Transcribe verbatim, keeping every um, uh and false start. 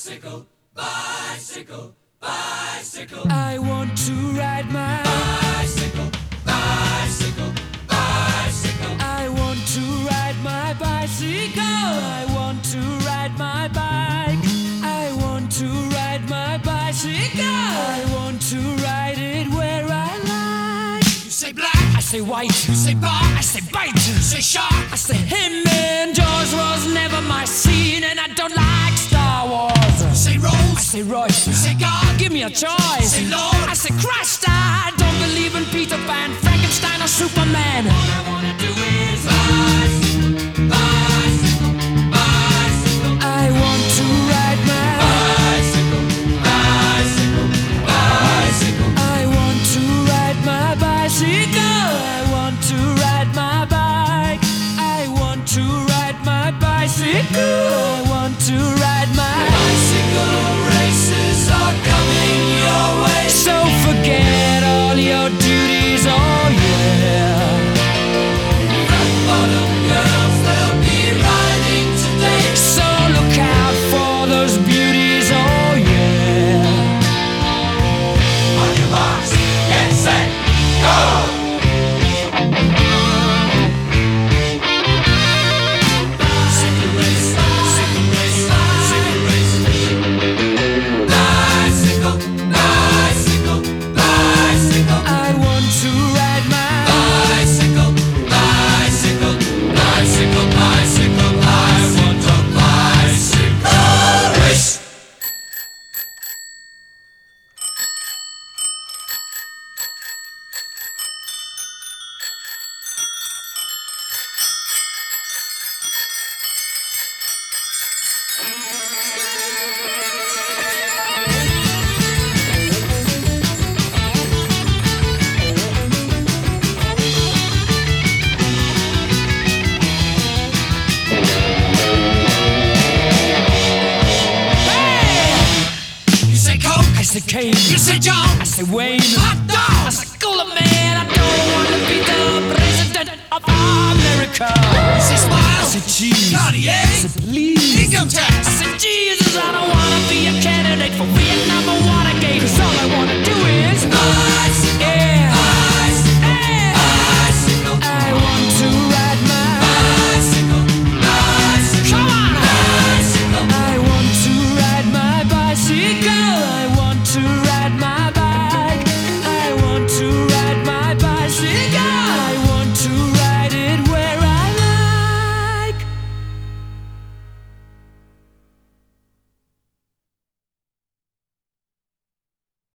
Bicycle, bicycle, bicycle. I want to ride my bicycle, bicycle, bicycle. I want to ride my bicycle. I want to ride my bike. I want to ride my bicycle. I want to ride it where I like. You say black, I say white. you say bar, I say bite. you say shark, I say him and Jaws was never my scene, and I don't like Star Wars. you say rose, I say Royce. you say God, Give me a choice. say Lord. I say Christ. I don't believe in Peter Pan, Frankenstein, or Superman. All I wanna do is bicycle, bicycle, bicycle. I want to ride my Bicycle, bicycle, bicycle. I want to ride my bicycle. I want to ride my bike. I want to ride my bicycle. I want to ride my Bicycle races are coming your way. So forget all your duties, oh yeah. Rock bottom girls, they'll be riding today. So look out for those beauties, oh yeah. On your marks, get set, go! Bicycle race, bicycle race, bicycle race. Bicycle, bicycle, bicycle. I want to ride my Bicycle, bicycle, bicycle, bicycle. I want a bicycle race. You say Coke, I say Kane. you say John, I say Wayne. hot I dog. say cooler man. I don't want to be the president of America. You say I Smile, say cheese. I Cartier, say please. income I tax. say Jesus. I don't want